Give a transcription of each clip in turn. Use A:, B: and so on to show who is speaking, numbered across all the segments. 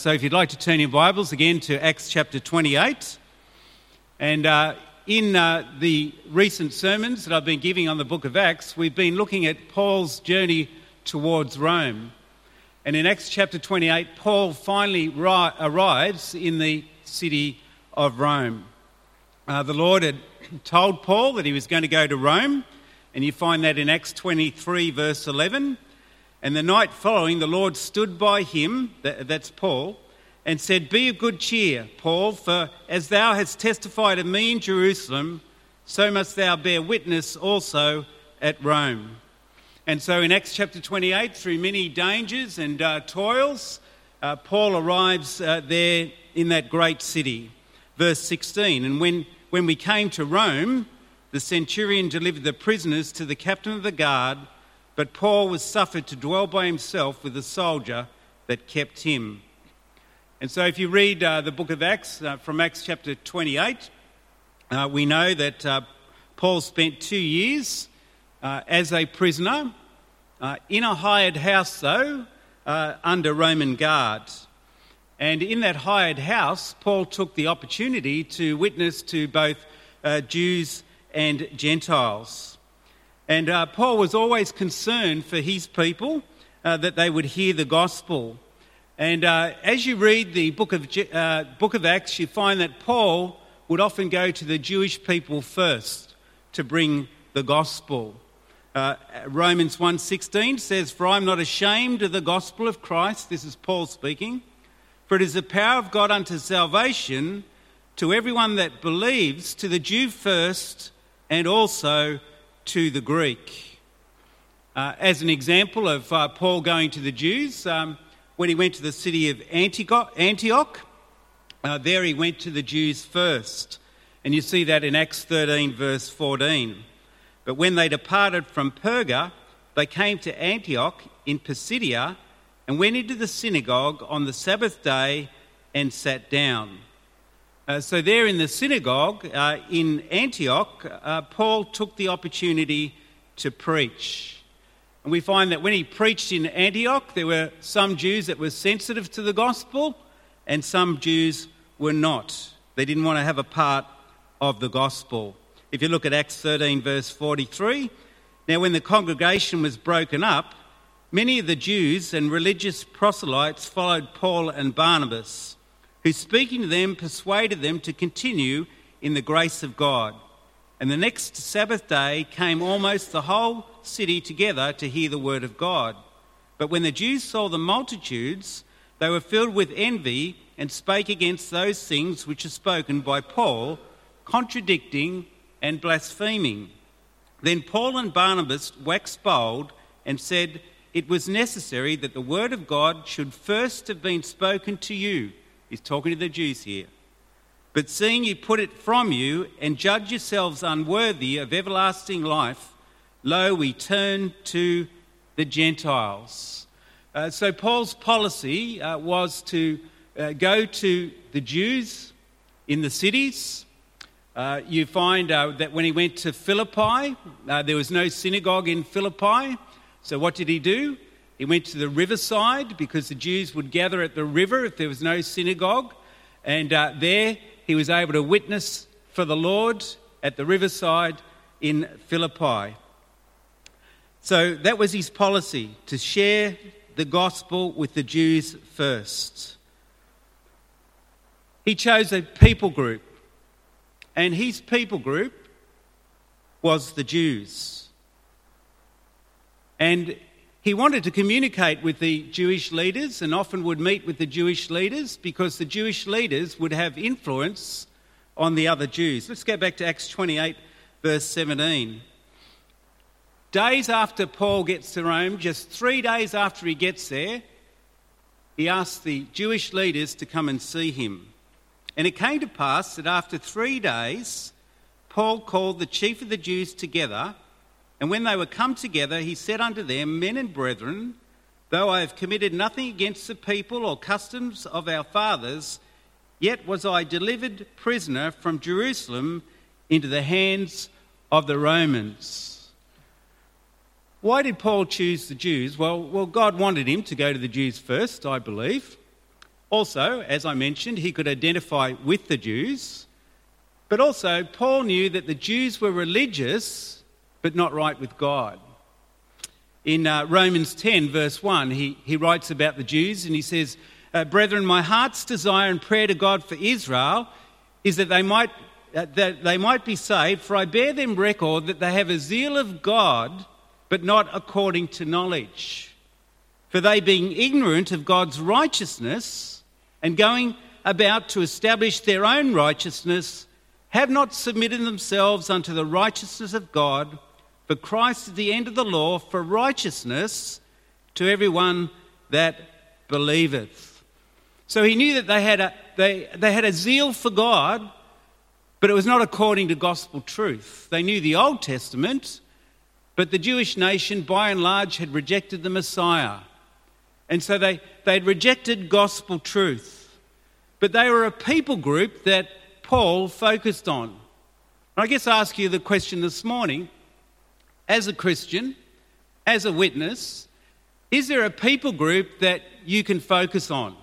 A: So if you'd like to turn your Bibles again to Acts chapter 28. And in the recent sermons that I've been giving on the book of Acts, we've been looking at Paul's journey towards Rome. And in Acts chapter 28, Paul finally arrives in the city of Rome. The Lord had told Paul that he was going to go to Rome, and you find that in Acts 23 verse 11. And the night following, the Lord stood by him, that's Paul, and said, "Be of good cheer, Paul, for as thou hast testified of me in Jerusalem, so must thou bear witness also at Rome." And so in Acts chapter 28, through many dangers and toils, Paul arrives there in that great city. Verse 16, "And when we came to Rome, the centurion delivered the prisoners to the captain of the guard, but Paul was suffered to dwell by himself with a soldier that kept him." And so if you read the book of Acts, from Acts chapter 28, we know that Paul spent 2 years as a prisoner in a hired house, though, under Roman guard. And in that hired house, Paul took the opportunity to witness to both Jews and Gentiles. And Paul was always concerned for his people, that they would hear the gospel. And as you read the book of Acts, you find that Paul would often go to the Jewish people first to bring the gospel. Romans 1:16 says, "For I am not ashamed of the gospel of Christ," this is Paul speaking, "for it is the power of God unto salvation to everyone that believes, to the Jew first, and also to the Greek." As an example of Paul going to the Jews, when he went to the city of Antioch, there he went to the Jews first. And you see that in Acts 13 verse 14. "But when they departed from Perga, they came to Antioch in Pisidia and went into the synagogue on the Sabbath day and sat down." So there in the synagogue in Antioch, Paul took the opportunity to preach. And we find that when he preached in Antioch, there were some Jews that were sensitive to the gospel and some Jews were not. They didn't want to have a part of the gospel. If you look at Acts 13 verse 43, "Now when the congregation was broken up, many of the Jews and religious proselytes followed Paul and Barnabas, who speaking to them persuaded them to continue in the grace of God. And the next Sabbath day came almost the whole city together to hear the word of God. But when the Jews saw the multitudes, they were filled with envy and spake against those things which are spoken by Paul, contradicting and blaspheming. Then Paul and Barnabas waxed bold and said, It was necessary that the word of God should first have been spoken to you." He's talking to the Jews here. "But seeing you put it from you and judge yourselves unworthy of everlasting life, lo, we turn to the Gentiles." So Paul's policy was to go to the Jews in the cities. You find that when he went to Philippi, there was no synagogue in Philippi. So what did he do? He went to the riverside because the Jews would gather at the river if there was no synagogue. And there he was able to witness for the Lord at the riverside in Philippi. So that was his policy, to share the gospel with the Jews first. He chose a people group, and his people group was the Jews. And he wanted to communicate with the Jewish leaders and often would meet with the Jewish leaders because the Jewish leaders would have influence on the other Jews. Let's go back to Acts 28 verse 17. Days after Paul gets to Rome, just 3 days after he gets there, he asks the Jewish leaders to come and see him. "And it came to pass that after 3 days, Paul called the chief of the Jews together, and when they were come together, he said unto them, Men and brethren, though I have committed nothing against the people or customs of our fathers, yet was I delivered prisoner from Jerusalem into the hands of the Romans." Why did Paul choose the Jews? Well, God wanted him to go to the Jews first, I believe. Also, as I mentioned, he could identify with the Jews, but also Paul knew that the Jews were religious but not right with God. In Romans 10 verse 1, he writes about the Jews and he says, "Brethren, my heart's desire and prayer to God for Israel is that they might be saved, for I bear them record that they have a zeal of God, but not according to knowledge. For they, being ignorant of God's righteousness and going about to establish their own righteousness, have not submitted themselves unto the righteousness of God. For Christ is the end of the law for righteousness to everyone that believeth." So he knew that they had a zeal for God, but it was not according to gospel truth. They knew the Old Testament, but the Jewish nation, by and large, had rejected the Messiah. And so they'd rejected gospel truth. But they were a people group that Paul focused on. I guess I ask you the question this morning, as a Christian, as a witness, is there a people group that you can focus on?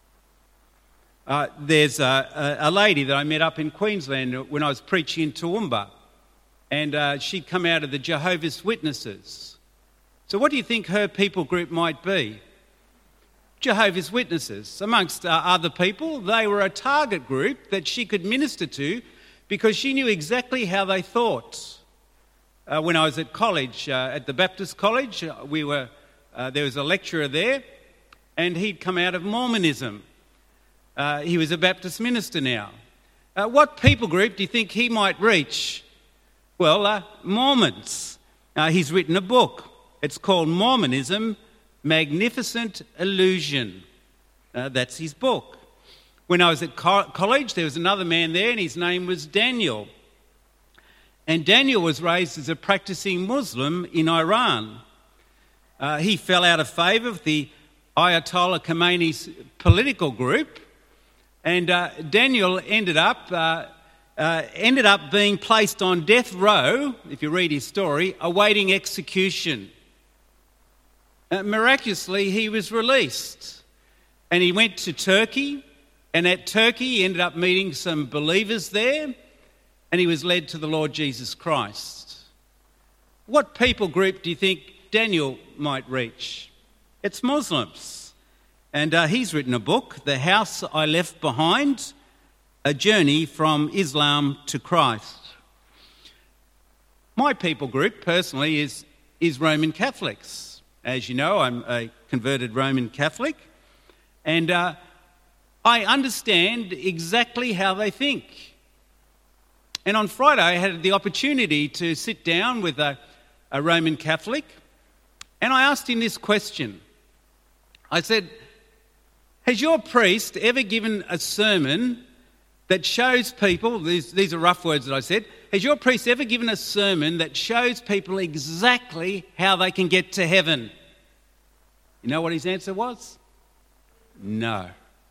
A: There's a lady that I met up in Queensland when I was preaching in Toowoomba, and she'd come out of the Jehovah's Witnesses. So what do you think her people group might be? Jehovah's Witnesses. Amongst other people, they were a target group that she could minister to because she knew exactly how they thought. When I was at college, at the Baptist College, there was a lecturer there, and he'd come out of Mormonism. He was a Baptist minister now. What people group do you think he might reach? Well, Mormons. He's written a book. It's called Mormonism, Magnificent Illusion. That's his book. When I was at college, there was another man there, and his name was Daniel. And Daniel was raised as a practicing Muslim in Iran. He fell out of favour with the Ayatollah Khomeini's political group, and Daniel ended up being placed on death row, if you read his story, awaiting execution. Miraculously, he was released, and he went to Turkey, and at Turkey he ended up meeting some believers there, and he was led to the Lord Jesus Christ. What people group do you think Daniel might reach? It's Muslims. And he's written a book, The House I Left Behind, A Journey from Islam to Christ. My people group, personally, is Roman Catholics. As you know, I'm a converted Roman Catholic. And I understand exactly how they think. And on Friday, I had the opportunity to sit down with a Roman Catholic, and I asked him this question. I said, "Has your priest ever given a sermon that shows people," these are rough words that I said, "has your priest ever given a sermon that shows people exactly how they can get to heaven?" You know what his answer was? No.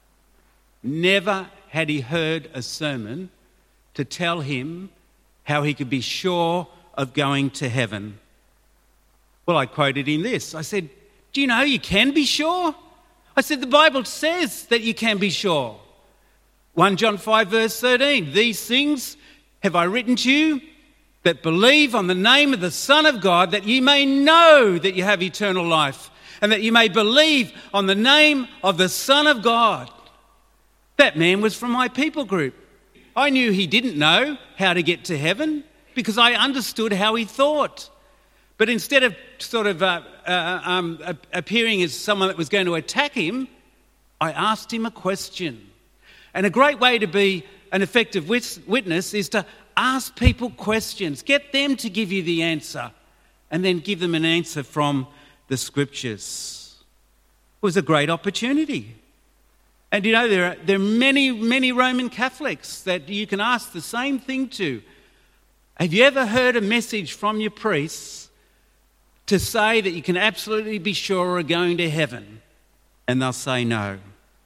A: Never had he heard a sermon to tell him how he could be sure of going to heaven. Well, I quoted him this. I said, "Do you know you can be sure?" I said, "The Bible says that you can be sure. 1 John 5 verse 13, "These things have I written to you that believe on the name of the Son of God, that you may know that you have eternal life, and that you may believe on the name of the Son of God." That man was from my people group. I knew he didn't know how to get to heaven because I understood how he thought. But instead of sort of appearing as someone that was going to attack him, I asked him a question. And a great way to be an effective witness is to ask people questions. Get them to give you the answer, and then give them an answer from the Scriptures. It was a great opportunity. And you know, there are many, many Roman Catholics that you can ask the same thing to. Have you ever heard a message from your priests to say that you can absolutely be sure of going to heaven? And they'll say no.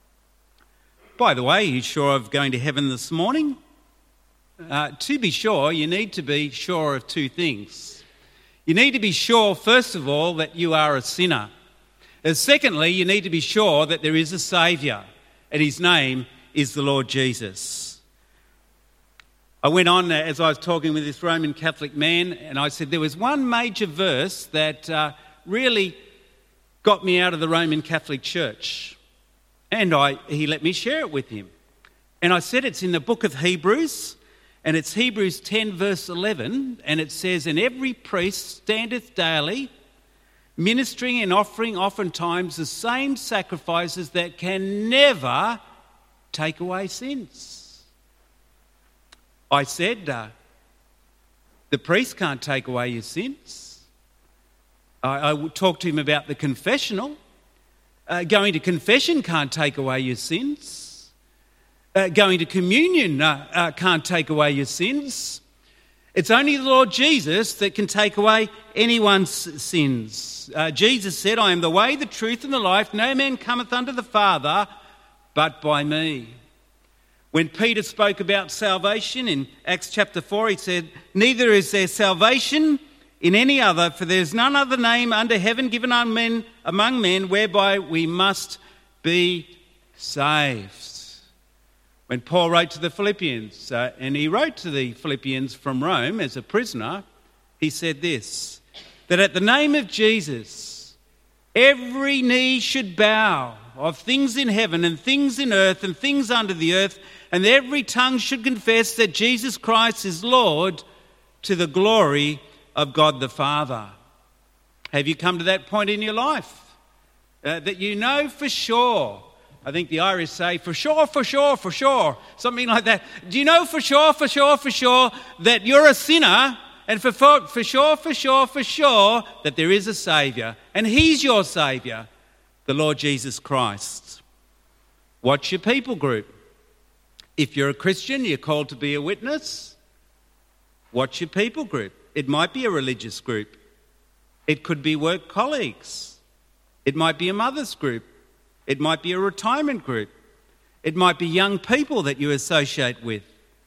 A: By the way, are you sure of going to heaven this morning? To be sure, you need to be sure of two things. You need to be sure, first of all, that you are a sinner. And secondly, you need to be sure that there is a Saviour. and his name is the Lord Jesus. I went on as I was talking with this Roman Catholic man, and I said there was one major verse that really got me out of the Roman Catholic Church. And he let me share it with him. And I said it's in the book of Hebrews, and it's Hebrews 10 verse 11, and it says, "And every priest standeth daily, ministering and offering oftentimes the same sacrifices that can never take away sins." I said, the priest can't take away your sins. I talked to him about the confessional. Going to confession can't take away your sins. Going to communion can't take away your sins. It's only the Lord Jesus that can take away anyone's sins. Jesus said, "I am the way, the truth and the life. No man cometh unto the Father but by me." When Peter spoke about salvation in Acts chapter 4, he said, "Neither is there salvation in any other, for there is none other name under heaven given among men whereby we must be saved." When Paul wrote to the Philippians, and he wrote to the Philippians from Rome as a prisoner, he said this, that at the name of Jesus, every knee should bow, of things in heaven and things in earth and things under the earth, and every tongue should confess that Jesus Christ is Lord, to the glory of God the Father. Have you come to that point in your life that you know for sure? I think the Irish say, for sure, for sure, for sure, something like that. Do you know for sure, for sure, for sure that you're a sinner, and for sure, for sure, for sure that there is a Saviour, and He's your Saviour, the Lord Jesus Christ? What's your people group? If you're a Christian, you're called to be a witness. What's your people group? It might be a religious group. It could be work colleagues. It might be a mother's group. It might be a retirement group. It might be young people that you associate with.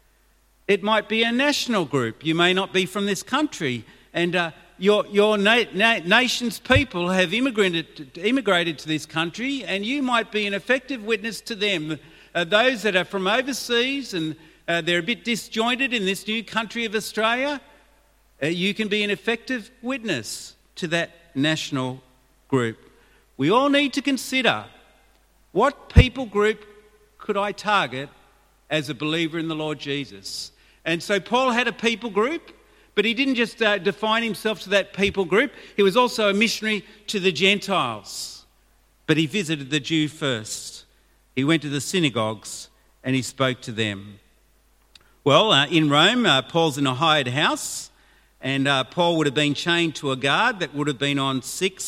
A: It might be a national group. You may not be from this country, and your nation's people have immigrated to this country, and you might be an effective witness to them. Those that are from overseas and they're a bit disjointed in this new country of Australia, you can be an effective witness to that national group. We all need to consider, what people group could I target as a believer in the Lord Jesus? And so Paul had a people group, but he didn't just define himself to that people group. He was also a missionary to the Gentiles. But he visited the Jew first. He went to the synagogues and he spoke to them. Well, in Rome, Paul's in a hired house, and Paul would have been chained to a guard that would have been on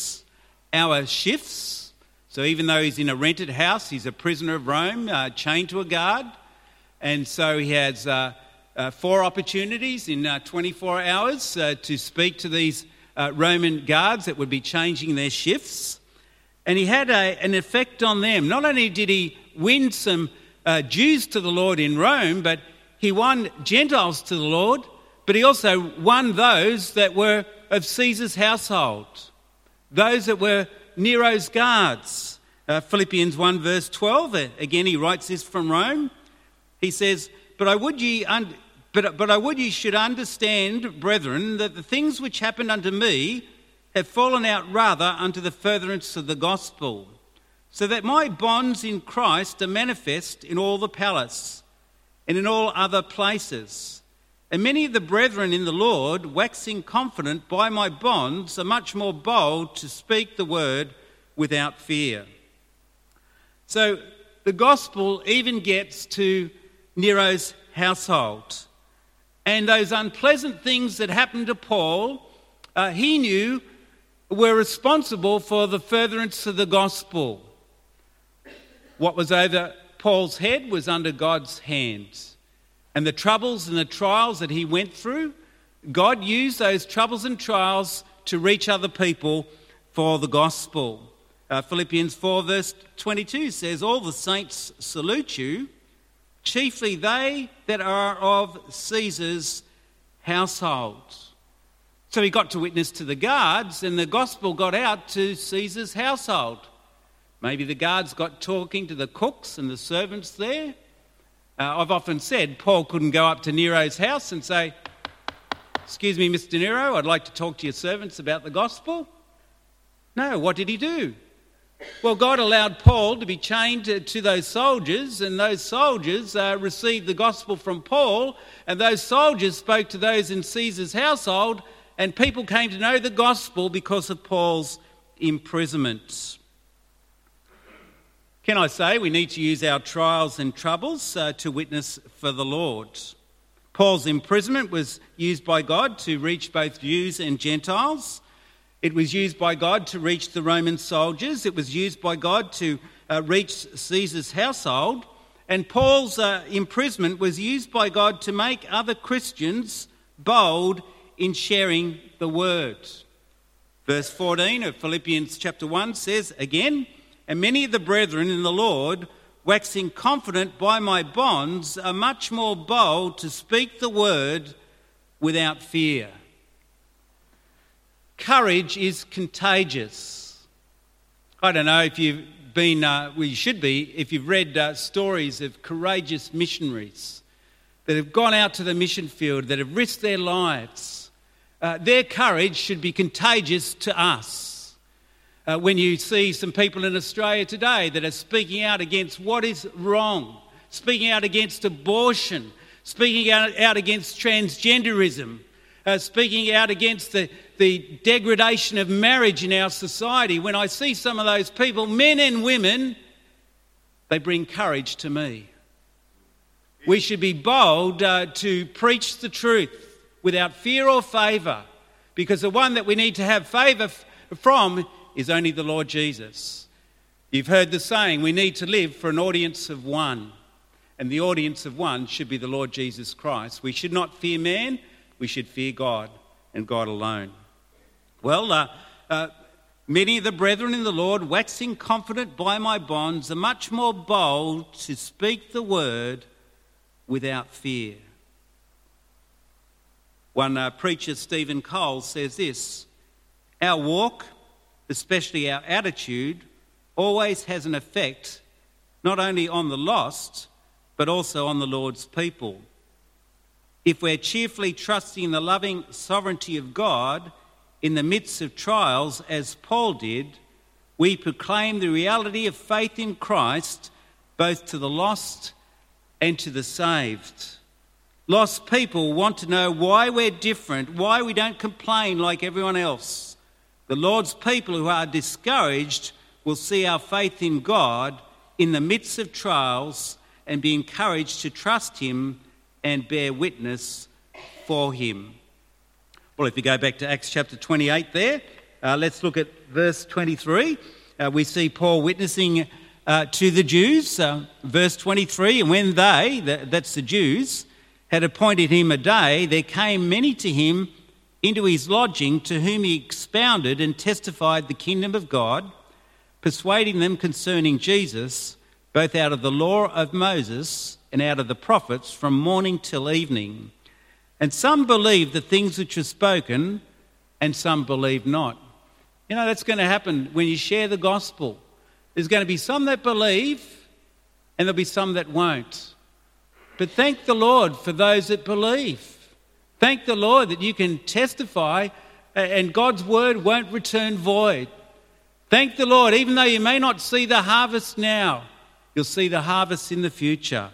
A: 6-hour shifts. So even though he's in a rented house, he's a prisoner of Rome, chained to a guard. And so he has 4 opportunities in 24 hours to speak to these Roman guards that would be changing their shifts. And he had an effect on them. Not only did he win some Jews to the Lord in Rome, but he won Gentiles to the Lord, but he also won those that were of Caesar's household, those that were Nero's guards. Philippians 1 verse 12, again he writes this from Rome. He says, But I would ye should understand, brethren, that the things which happened unto me have fallen out rather unto the furtherance of the gospel, so that my bonds in Christ are manifest in all the palace and in all other places. And many of the brethren in the Lord, waxing confident by my bonds, are much more bold to speak the word without fear. So the gospel even gets to Nero's household. And those unpleasant things that happened to Paul, he knew were responsible for the furtherance of the gospel. What was over Paul's head was under God's hands. And the troubles and the trials that he went through, God used those troubles and trials to reach other people for the gospel. Philippians 4 verse 22 says, All the saints salute you, chiefly they that are of Caesar's household. So he got to witness to the guards, and the gospel got out to Caesar's household. Maybe the guards got talking to the cooks and the servants there. I've often said Paul couldn't go up to Nero's house and say, "Excuse me, Mr. Nero, I'd like to talk to your servants about the gospel." No, what did he do? Well, God allowed Paul to be chained to those soldiers, and those soldiers received the gospel from Paul, and those soldiers spoke to those in Caesar's household, and people came to know the gospel because of Paul's imprisonment. Can I say we need to use our trials and troubles to witness for the Lord? Paul's imprisonment was used by God to reach both Jews and Gentiles. It was used by God to reach the Roman soldiers. It was used by God to reach Caesar's household. And Paul's imprisonment was used by God to make other Christians bold in sharing the word. Verse 14 of Philippians chapter 1 says again, "And many of the brethren in the Lord, waxing confident by my bonds, are much more bold to speak the word without fear." Courage is contagious. I don't know if you've been, you should be, if you've read stories of courageous missionaries that have gone out to the mission field, that have risked their lives. Their courage should be contagious to us. When you see some people in Australia today that are speaking out against what is wrong, speaking out against abortion, speaking out against transgenderism, speaking out against the degradation of marriage in our society, when I see some of those people, men and women, they bring courage to me. We should be bold to preach the truth without fear or favour, because the one that we need to have favour from is only the Lord Jesus. You've heard the saying, we need to live for an audience of one, and the audience of one should be the Lord Jesus Christ. We should not fear man, we should fear God and God alone. Well, many of the brethren in the Lord, waxing confident by my bonds, are much more bold to speak the word without fear. One preacher, Stephen Cole, says this: "Our walk, especially our attitude, always has an effect not only on the lost, but also on the Lord's people. If we're cheerfully trusting in the loving sovereignty of God in the midst of trials, as Paul did, we proclaim the reality of faith in Christ both to the lost and to the saved." Lost people want to know why we're different, why we don't complain like everyone else. The Lord's people who are discouraged will see our faith in God in the midst of trials and be encouraged to trust him and bear witness for him. Well, if you go back to Acts chapter 28 there, let's look at verse 23. We see Paul witnessing to the Jews. Verse 23, "And when they," that's the Jews, "had appointed him a day, there came many to him into his lodging, to whom he expounded and testified the kingdom of God, persuading them concerning Jesus, both out of the law of Moses and out of the prophets, from morning till evening. And some believed the things which were spoken, and some believed not." You know, that's going to happen when you share the gospel. There's going to be some that believe, and there'll be some that won't. But thank the Lord for those that believe. Thank the Lord that you can testify and God's word won't return void. Thank the Lord, even though you may not see the harvest now, you'll see the harvest in the future.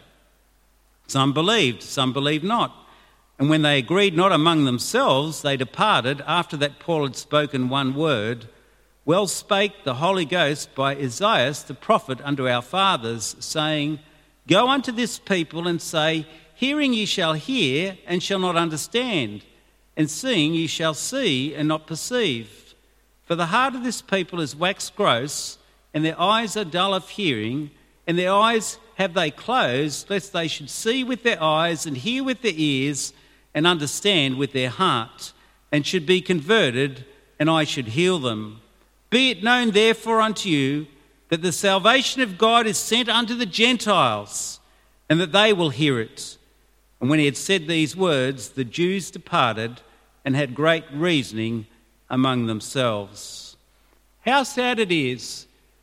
A: Some believed, some believed not. And when they agreed not among themselves, they departed after that Paul had spoken one word. Well spake the Holy Ghost by Isaiah the prophet unto our fathers, saying, Go unto this people and say, Hearing ye shall hear and shall not understand, and seeing ye shall see and not perceive. For the heart of this people is waxed gross, and their eyes are dull of hearing, and their eyes have they closed, lest they should see with their eyes and hear with their ears and understand with their heart, and should be converted, and I should heal them. Be it known therefore unto you that the salvation of God is sent unto the Gentiles, and that they will hear it. And when he had said these words, the Jews departed and had great reasoning among themselves. How sad it is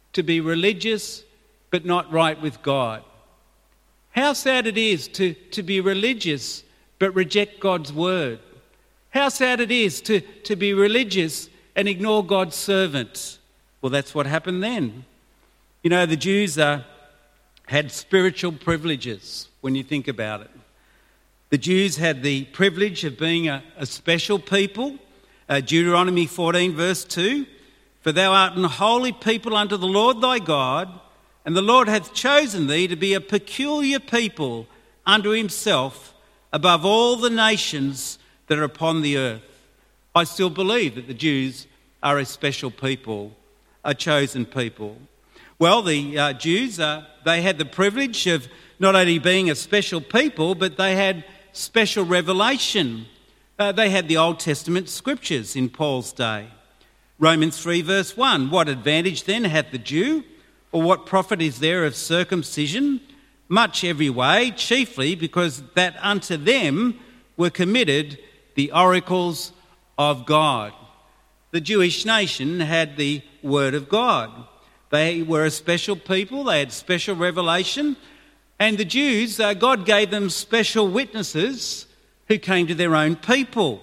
A: to be religious but not right with God. How sad it is to be religious but reject God's word. How sad it is to be religious and ignore God's servant. Well, that's what happened then. You know, the Jews had spiritual privileges when you think about it. The Jews had the privilege of being a special people. Deuteronomy 14 verse 2, "For thou art an holy people unto the Lord thy God, and the Lord hath chosen thee to be a peculiar people unto himself above all the nations that are upon the earth." I still believe that the Jews are a special people, a chosen people. Well, the Jews, they had the privilege of not only being a special people, but they had special revelation. They had the Old Testament scriptures in Paul's day. Romans 3 verse 1, "What advantage then hath the Jew? Or what profit is there of circumcision? Much every way, chiefly because that unto them were committed the oracles of God." The Jewish nation had the word of God. They were a special people, they had special revelation, and the Jews, God gave them special witnesses who came to their own people.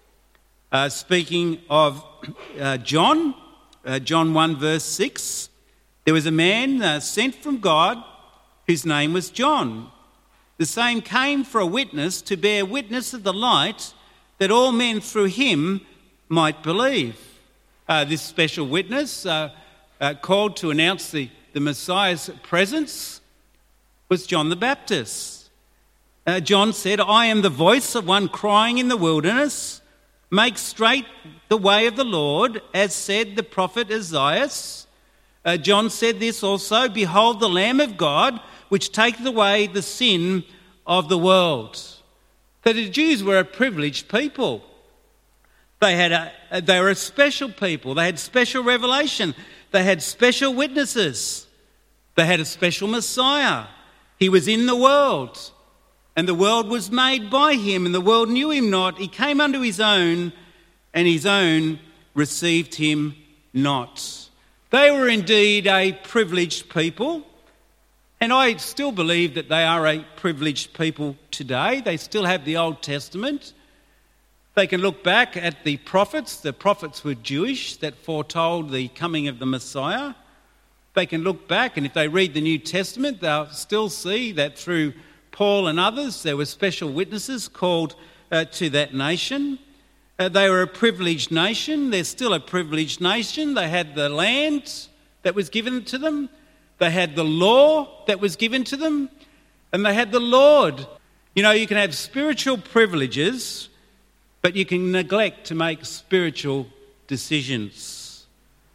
A: Speaking of John 1 verse 6, "There was a man sent from God whose name was John. The same came for a witness to bear witness of the light, that all men through him might believe." This special witness called to announce the Messiah's presence was John the Baptist. John said, "I am the voice of one crying in the wilderness, make straight the way of the Lord, as said the prophet Isaiah." John said this also, "Behold the Lamb of God, which taketh away the sin of the world." So the Jews were a privileged people. They were a special people. They had special revelation. They had special witnesses. They had a special Messiah. He was in the world, and the world was made by him, and the world knew him not. He came unto his own, and his own received him not. They were indeed a privileged people, and I still believe that they are a privileged people today. They still have the Old Testament. They can look back at the prophets. The prophets were Jewish that foretold the coming of the Messiah. They can look back, and if they read the New Testament, they'll still see that through Paul and others, there were special witnesses called to that nation. They were a privileged nation. They're still a privileged nation. They had the land that was given to them. They had the law that was given to them. And they had the Lord. You know, you can have spiritual privileges, but you can neglect to make spiritual decisions.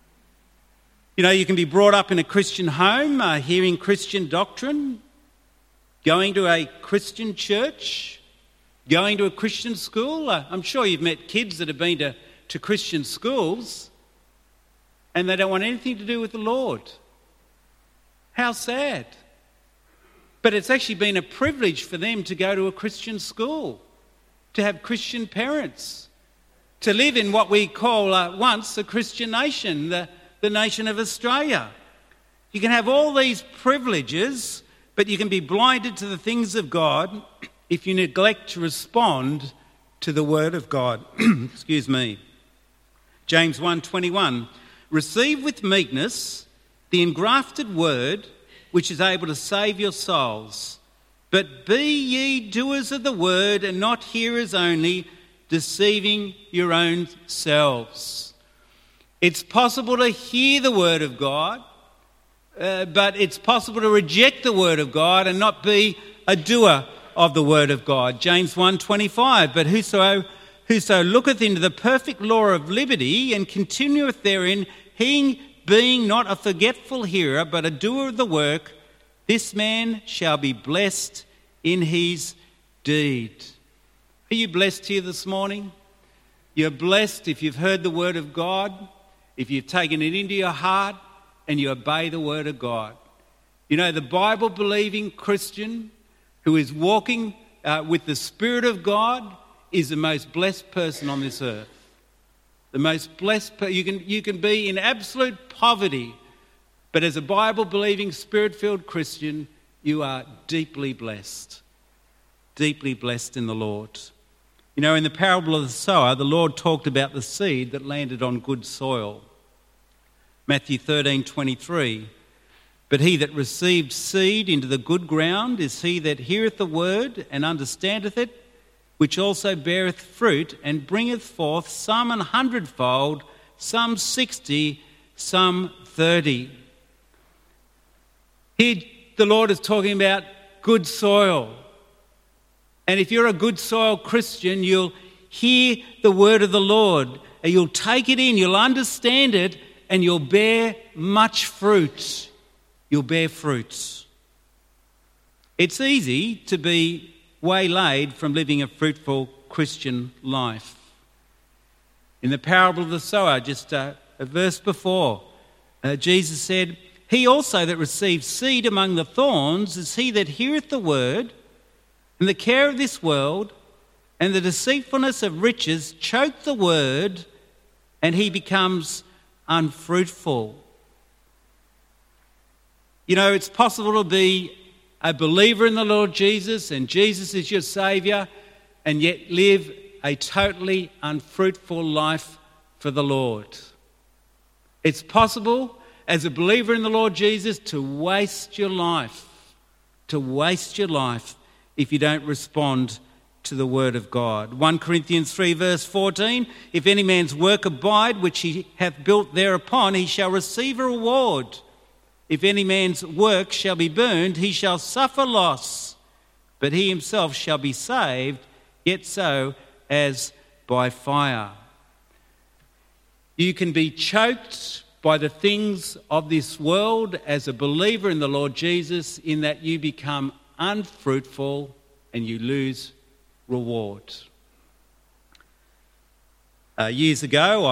A: You know, you can be brought up in a Christian home, hearing Christian doctrine, going to a Christian church, going to a Christian school. I'm sure you've met kids that have been to Christian schools and they don't want anything to do with the Lord. How sad. But it's actually been a privilege for them to go to a Christian school, to have Christian parents, to live in what we call once a Christian nation, the nation of Australia. You can have all these privileges, but you can be blinded to the things of God if you neglect to respond to the word of God. Excuse me. James 1:21, "Receive with meekness the engrafted word, which is able to save your souls. But be ye doers of the word, and not hearers only, deceiving your own selves." It's possible to hear the word of God, but it's possible to reject the word of God and not be a doer of the word of God. James 1:25, "But whoso looketh into the perfect law of liberty and continueth therein, he being not a forgetful hearer, but a doer of the work, this man shall be blessed in his deed." Are you blessed here this morning? You're blessed if you've heard the word of God, if you've taken it into your heart and you obey the word of God. You know, the Bible-believing Christian who is walking with the Spirit of God is the most blessed person on this earth. The most blessed person. You can be in absolute poverty, But as a Bible-believing, Spirit-filled Christian, you are deeply blessed in the Lord. You know, in the parable of the sower, the Lord talked about the seed that landed on good soil. Matthew 13:23. But he that received seed into the good ground is he that heareth the word and understandeth it, which also beareth fruit and bringeth forth some 100-fold, some 60, some 30. Here the Lord is talking about good soil. And if you're a good soil Christian, you'll hear the word of the Lord, and you'll take it in, you'll understand it, and you'll bear much fruit. You'll bear fruits. It's easy to be waylaid from living a fruitful Christian life. In the parable of the sower, just a verse before, Jesus said, he also that receives seed among the thorns is he that heareth the word, and the care of this world and the deceitfulness of riches choke the word, and he becomes unfruitful. You know, it's possible to be a believer in the Lord Jesus and Jesus is your Saviour and yet live a totally unfruitful life for the Lord. It's possible as a believer in the Lord Jesus to waste your life if you don't respond to the word of God. 1 Corinthians 3 verse 14, if any man's work abide which he hath built thereupon, he shall receive a reward. If any man's work shall be burned, he shall suffer loss, but he himself shall be saved, yet so as by fire. You can be choked by the things of this world as a believer in the Lord Jesus, in that you become unfruitful and you lose reward. Years ago,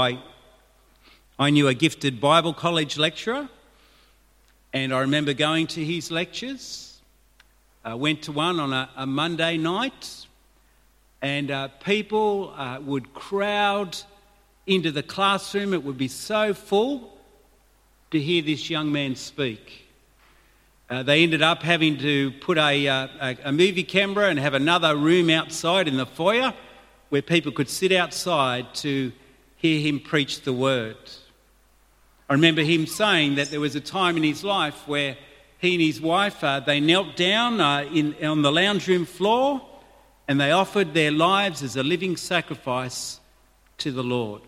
A: I knew a gifted Bible college lecturer, and I remember going to his lectures. I went to one on a Monday night, and people would crowd into the classroom. It would be so full to hear this young man speak. They ended up having to put a movie camera and have another room outside in the foyer where people could sit outside to hear him preach the word. I remember him saying that there was a time in his life where he and his wife, they knelt down on the lounge room floor and they offered their lives as a living sacrifice to the Lord.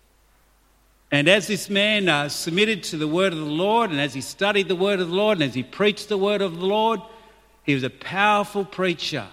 A: And as this man submitted to the word of the Lord, and as he studied the word of the Lord, and as he preached the word of the Lord, he was a powerful preacher.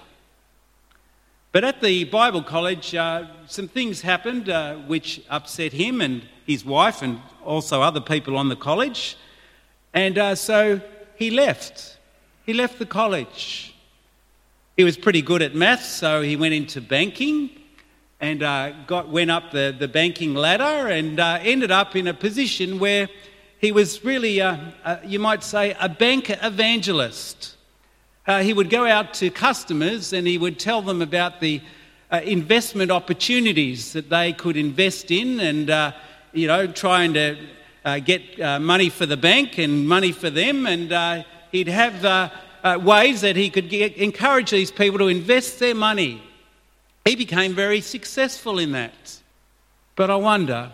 A: But at the Bible college, some things happened which upset him and his wife and also other people on the college. And so he left. He left the college. He was pretty good at maths, so he went into banking and went up the banking ladder and ended up in a position where he was really, you might say, a bank evangelist. He would go out to customers and he would tell them about the investment opportunities that they could invest in and, trying to get money for the bank and money for them. And he'd have ways that he could encourage these people to invest their money. He became very successful in that. But I wonder,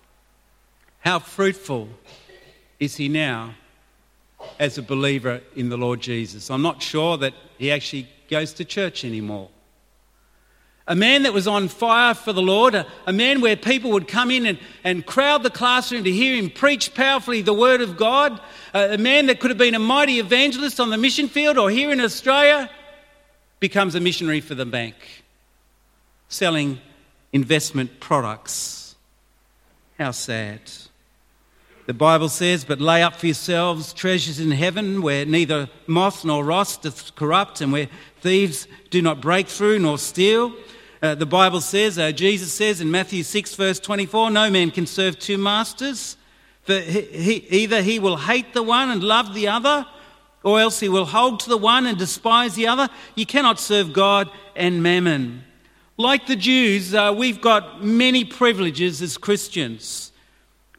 A: how fruitful is he now as a believer in the Lord Jesus? I'm not sure that he actually goes to church anymore. A man that was on fire for the Lord, a man where people would come in and crowd the classroom to hear him preach powerfully the word of God, a man that could have been a mighty evangelist on the mission field or here in Australia, becomes a missionary for the bank, selling investment products. How sad. The Bible says, but lay up for yourselves treasures in heaven where neither moth nor rust doth corrupt and where thieves do not break through nor steal. The Bible says, Jesus says in Matthew 6 verse 24, no man can serve two masters, for either he will hate the one and love the other, or else he will hold to the one and despise the other. You cannot serve God and mammon. Like the Jews, we've got many privileges as Christians.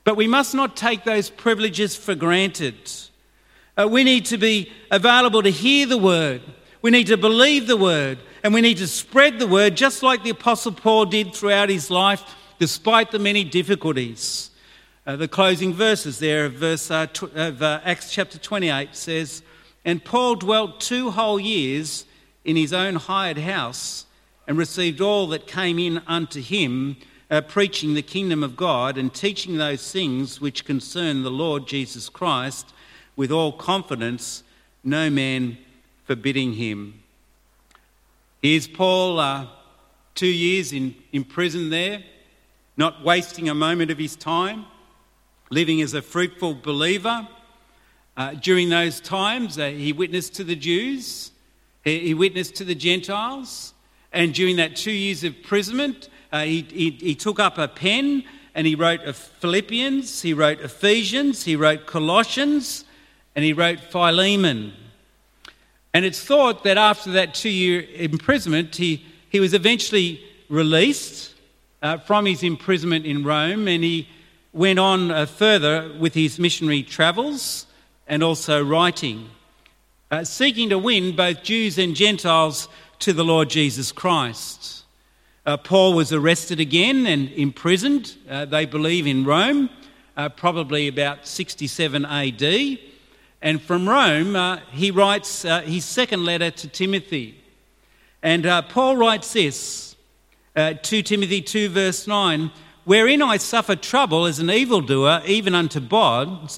A: But we must not take those privileges for granted. We need to be available to hear the word. We need to believe the word. And we need to spread the word just like the Apostle Paul did throughout his life, despite the many difficulties. The closing verses there of Acts chapter 28 says, "And Paul dwelt 2 whole years in his own hired house and received all that came in unto him, preaching the kingdom of God and teaching those things which concern the Lord Jesus Christ with all confidence, no man forbidding him." Here's Paul, 2 years in prison there, not wasting a moment of his time, living as a fruitful believer. During those times, he witnessed to the Jews, he witnessed to the Gentiles, and during that 2 years of imprisonment, he took up a pen and he wrote Philippians, he wrote Ephesians, he wrote Colossians, and he wrote Philemon. And it's thought that after that 2-year imprisonment, he was eventually released from his imprisonment in Rome, and he went on further with his missionary travels and also writing, seeking to win both Jews and Gentiles to the Lord Jesus Christ. Paul was arrested again and imprisoned, they believe, in Rome, probably about 67 AD. And from Rome, he writes his second letter to Timothy. And Paul writes this, 2 Timothy 2 verse 9, "Wherein I suffer trouble as an evildoer, even unto bonds,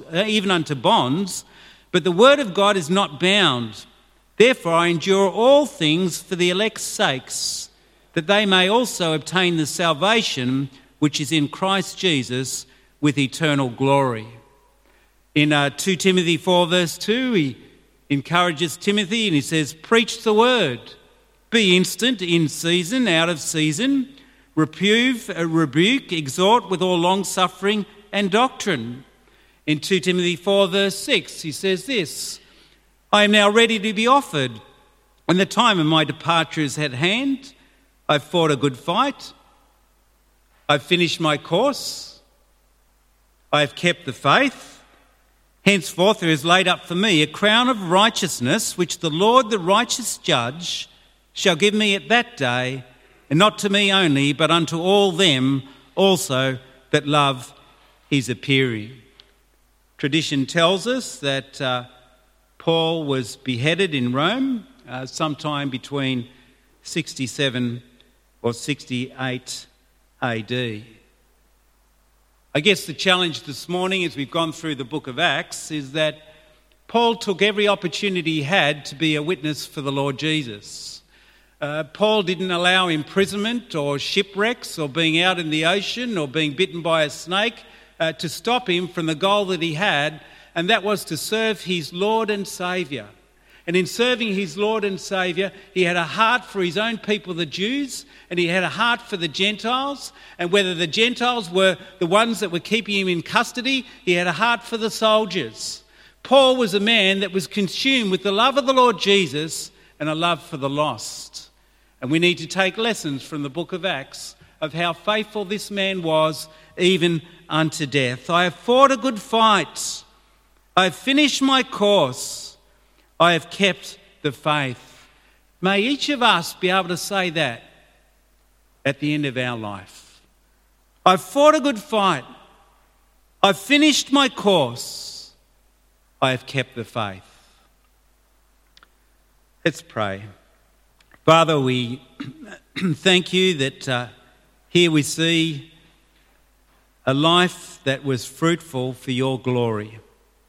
A: but the word of God is not bound. Therefore I endure all things for the elect's sakes, that they may also obtain the salvation which is in Christ Jesus with eternal glory." In 2 Timothy 4 verse 2, he encourages Timothy and he says, "Preach the word, be instant, in season, out of season, rebuke, exhort with all long-suffering and doctrine." In 2 Timothy 4 verse 6, he says this, "I am now ready to be offered, and the time of my departure is at hand. I've fought a good fight. I've finished my course. I've kept the faith. Henceforth there is laid up for me a crown of righteousness, which the Lord, the righteous judge, shall give me at that day, and not to me only, but unto all them also that love his appearing." Tradition tells us that Paul was beheaded in Rome sometime between 67 or 68 AD. I guess the challenge this morning as we've gone through the book of Acts is that Paul took every opportunity he had to be a witness for the Lord Jesus. Paul didn't allow imprisonment or shipwrecks or being out in the ocean or being bitten by a snake to stop him from the goal that he had, and that was to serve his Lord and Saviour. And in serving his Lord and Saviour, he had a heart for his own people, the Jews, and he had a heart for the Gentiles. And whether the Gentiles were the ones that were keeping him in custody, he had a heart for the soldiers. Paul was a man that was consumed with the love of the Lord Jesus and a love for the lost. And we need to take lessons from the book of Acts of how faithful this man was even unto death. "I have fought a good fight. I have finished my course. I have kept the faith." May each of us be able to say that at the end of our life. I've fought a good fight. I've finished my course. I have kept the faith. Let's pray. Father, we thank you that here we see a life that was fruitful for your glory.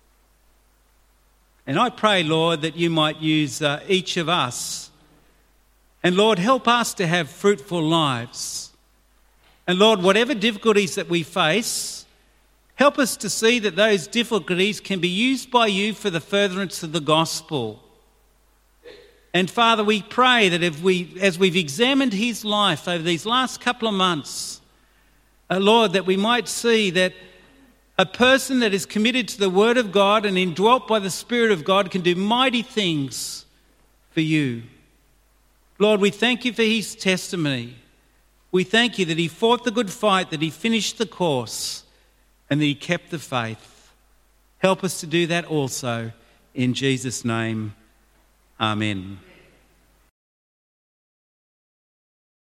A: And I pray, Lord, that you might use each of us. And Lord, help us to have fruitful lives. And Lord, whatever difficulties that we face, help us to see that those difficulties can be used by you for the furtherance of the gospel. And Father, we pray that as we've examined his life over these last couple of months, Lord, that we might see that a person that is committed to the Word of God and indwelt by the Spirit of God can do mighty things for you. Lord, we thank you for his testimony. We thank you that he fought the good fight, that he finished the course. and that he kept the faith. Help us to do that also. In Jesus' name, amen.